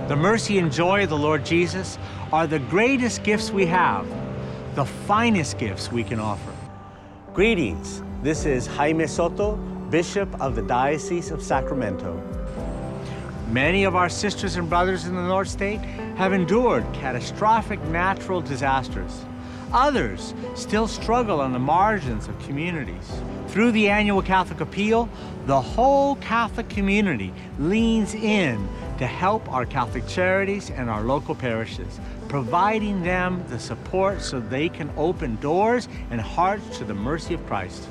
The mercy and joy of the Lord Jesus are the greatest gifts we have, the finest gifts we can offer. Greetings. This is Jaime Soto, Bishop of the Diocese of Sacramento. Many of our sisters and brothers in the North State have endured catastrophic natural disasters. Others still struggle on the margins of communities. Through the annual Catholic Appeal, the whole Catholic community leans in to help our Catholic charities and our local parishes, providing them the support so they can open doors and hearts to the mercy of Christ.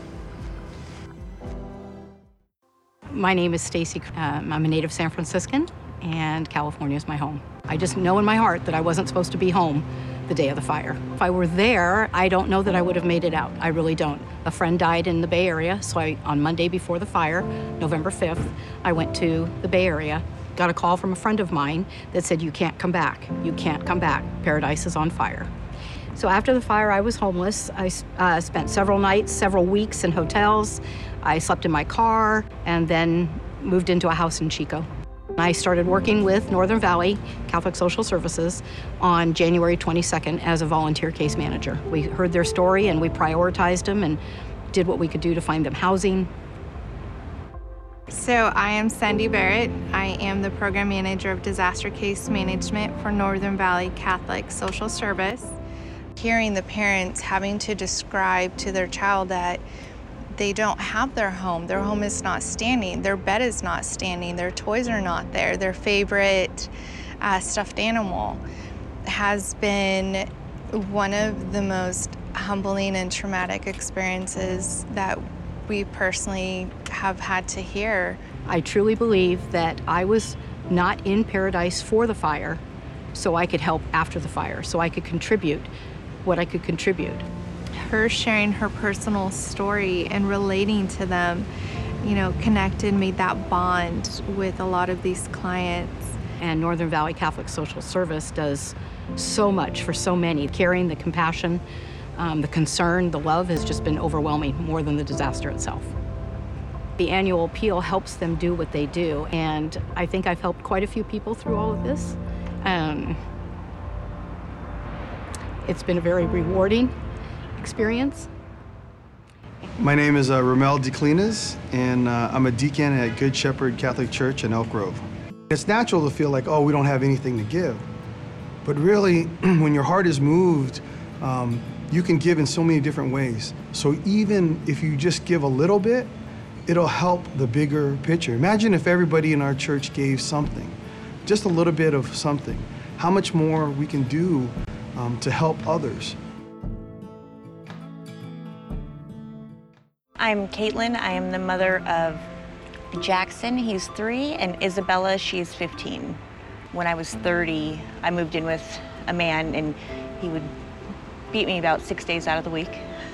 My name is Stacy. I'm a native San Franciscan, and California is my home. I just know in my heart that I wasn't supposed to be home the day of the fire. If I were there, I don't know that I would have made it out. I really don't. A friend died in the Bay Area, so on Monday before the fire, November 5th, I went to the Bay Area, got a call from a friend of mine that said, "You can't come back. You can't come back. Paradise is on fire." So after the fire, I was homeless. I spent several nights, several weeks in hotels. I slept in my car and then moved into a house in Chico. I started working with Northern Valley Catholic Social Services on January 22nd as a volunteer case manager. We heard their story and we prioritized them and did what we could do to find them housing. So I am Sandy Barrett. I am the Program Manager of Disaster Case Management for Northern Valley Catholic Social Service. Hearing the parents having to describe to their child that they don't have their home is not standing, their bed is not standing, their toys are not there, their favorite stuffed animal has been one of the most humbling and traumatic experiences that we personally have had to hear. I truly believe that I was not in paradise for the fire, so I could help after the fire, so I could contribute what I could contribute. Her sharing her personal story and relating to them, connected, made that bond with a lot of these clients. And Northern Valley Catholic Social Service does so much for so many. Caring, the compassion, the concern, the love has just been overwhelming, more than the disaster itself. The annual appeal helps them do what they do, and I think I've helped quite a few people through all of this. It's been a very rewarding experience. My name is Ramel DeClinas, and I'm a deacon at Good Shepherd Catholic Church in Elk Grove. It's natural to feel like, oh, we don't have anything to give. But really, when your heart is moved, you can give in so many different ways. So even if you just give a little bit, it'll help the bigger picture. Imagine if everybody in our church gave something, just a little bit of something, how much more we can do to help others. I'm Caitlin. I am the mother of Jackson, he's 3, and Isabella, she's 15. When I was 30, I moved in with a man, and he would beat me about 6 days out of the week.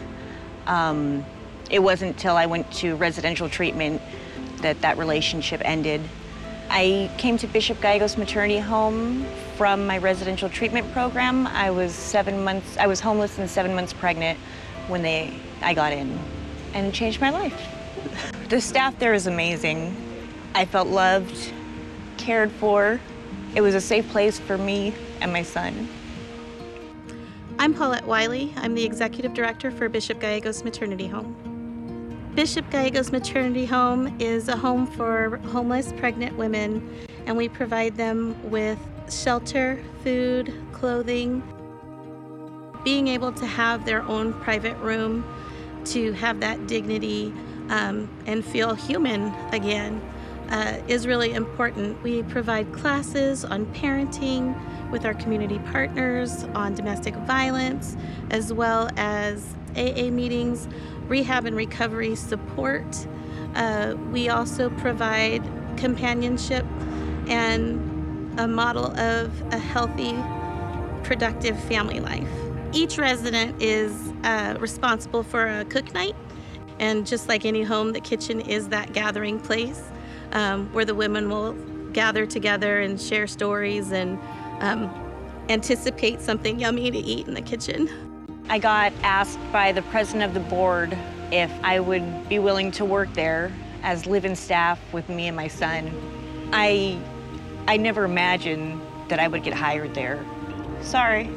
It wasn't until I went to residential treatment that relationship ended. I came to Bishop Gallegos Maternity Home from my residential treatment program. I was homeless and 7 months pregnant when I got in, and it changed my life. The staff there is amazing. I felt loved, cared for. It was a safe place for me and my son. I'm Paulette Wiley. I'm the Executive Director for Bishop Gallegos Maternity Home. Bishop Gallegos Maternity Home is a home for homeless pregnant women, and we provide them with shelter, food, clothing, being able to have their own private room, to have that dignity and feel human again is really important. We provide classes on parenting with our community partners, on domestic violence, as well as AA meetings, rehab and recovery support. We also provide companionship and a model of a healthy, productive family life. Each resident is responsible for a cook night, and just like any home, the kitchen is that gathering place where the women will gather together and share stories and anticipate something yummy to eat in the kitchen. I got asked by the president of the board if I would be willing to work there as live-in staff with me and my son. I never imagined that I would get hired there. Sorry.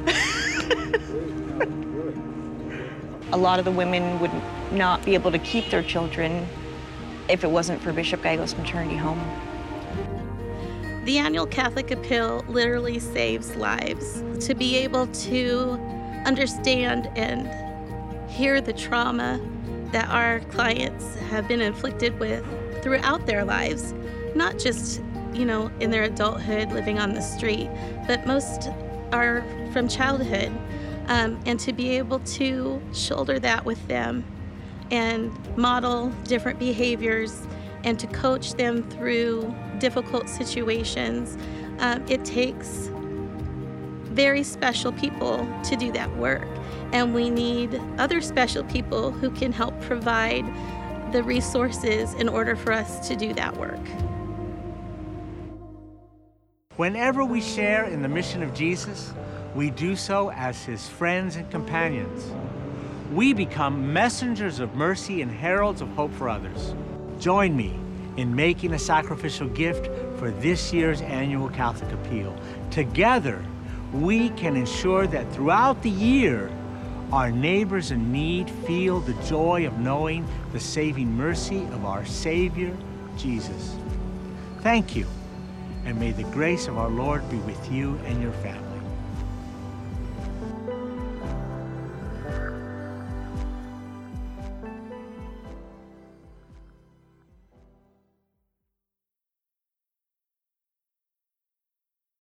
A lot of the women would not be able to keep their children if it wasn't for Bishop Gallegos Maternity Home. The annual Catholic Appeal literally saves lives. To be able to understand and hear the trauma that our clients have been inflicted with throughout their lives, not just, in their adulthood living on the street, but most are from childhood. And to be able to shoulder that with them and model different behaviors and to coach them through difficult situations, it takes very special people to do that work. And we need other special people who can help provide the resources in order for us to do that work. Whenever we share in the mission of Jesus, we do so as his friends and companions. We become messengers of mercy and heralds of hope for others. Join me in making a sacrificial gift for this year's annual Catholic Appeal. Together, we can ensure that throughout the year, our neighbors in need feel the joy of knowing the saving mercy of our Savior, Jesus. Thank you, and may the grace of our Lord be with you and your family.